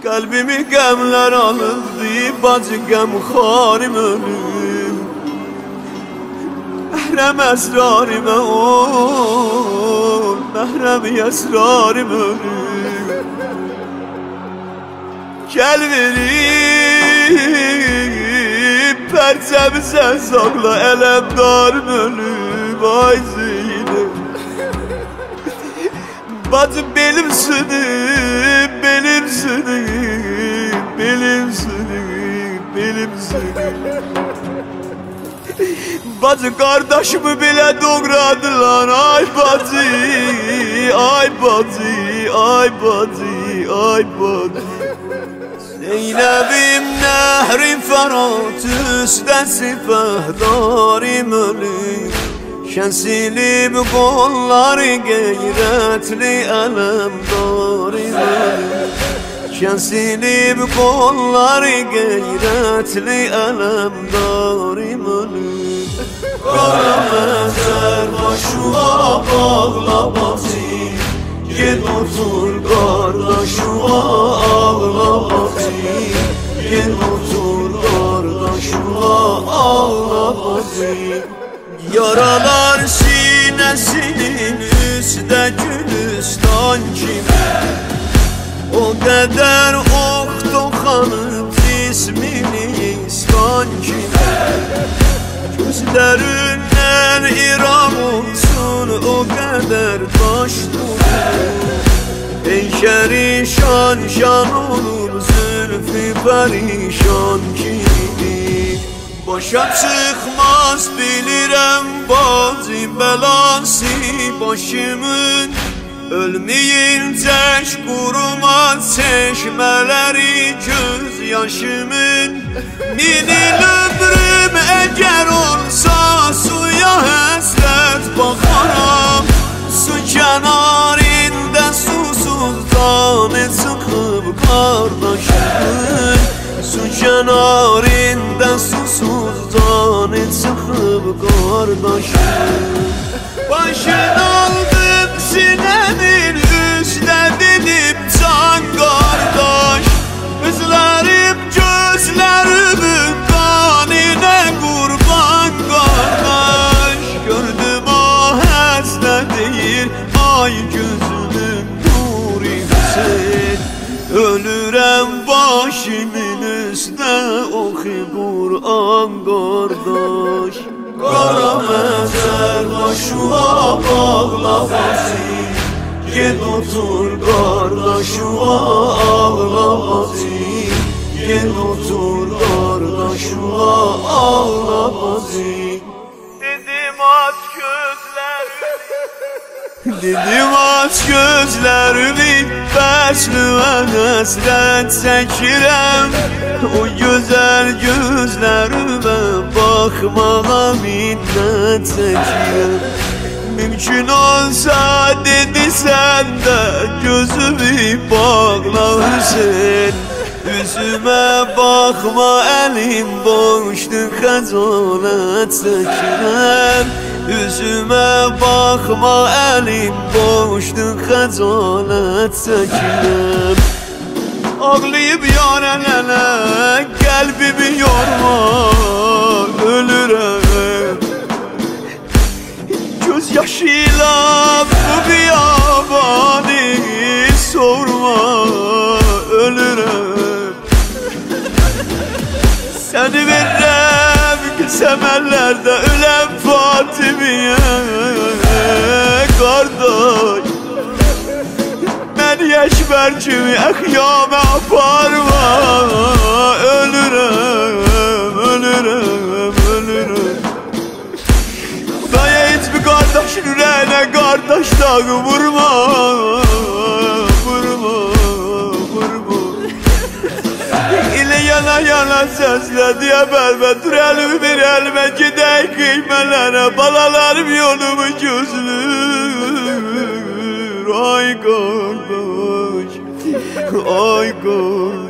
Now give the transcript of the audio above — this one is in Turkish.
Kalbimi qəmlər alındı, bacı qəmxarim ölüm. Məhrəm əsrarimə ol, məhrəm əsrarim ölüm. Gəl verib, pərçəmi sən saqla, ələmdarım ölüm. Ay Zeynep, bacım benim sınım, benim sınım, benim sınım, benim sınım. Bacı kardeşimi bile doğradılar. Ay bacı, ay bacı, ay bacı, ay bacı. Zeynep'im nehrin Ferhat üstten sipahdarim ölüm. Şensilib kolları gayretli elemdarim ölüm. Şensilib kolları gayretli elemdarim ölüm. Kara mezar başıma bağla bacı, gel otur kardeşime ağla bacı, gel otur kardeşime ağla bacı. Yaralar sinesinin üstte Gülistan kimi, o kadar ok dokanıp ismini İspan kimi. Gözlerinden İran olsun o kadar taş dolu. Peykeri şan şan olur zülfü perişan kimi. Başa çıkmaz bilirəm bacı belası başımın. Ölmeyince kurumaz çeşmeleri göz yaşımın. Minin ömrüm eğer olsa suya həsrət baxaram. Su kenarında susuzdan çıxıb kardeşimin. Su kenarında susuzdan çıxıb kardeşimin. Başını aldım sinemin üstə dedim can kardeş. Üzlərim gözlərimin qanine qurban kardeş. Gördüm o həslə deyir ay gözümün nuri Hüseyin. Ölürəm başımın üstə oxu Qur'an kardeş. Kara mezar başıma bağla bacı, gel otur kardeşime ağla bacı, gel otur kardeşime ağla bacı. Dedim aç gözlerimi, dedim aç gözlerimi, bəslüvən həsrət çəkirəm. O güzel gözlerime bakmağa minnət çəkirəm. Mümkün olsa dedi sen de gözümü bağla Hüseyin. Üzüme bakma elim boştur xəcalət çəkirəm. Üzüme bakma elim boştur xəcalət çəkirəm. Ağlayıp yarelene kalbimi yorma, ölürüm. Göz yaşıyla bu biyabani sorma, ölürüm. Seni veririm semerlerde ölen Fatimiye kardeş. Yeşber kimi ehyame aparma, ölürüm, ölürüm, ölürüm. Daya hiçbir kardeşin yüreğine kardeş dağı vurma, vurma, vurma. İle yana yana sesle diye belme, dur elimi bir elime gidey kıymelere, balalarım yolumu gözlür. Ay kardeş, ay kardeş.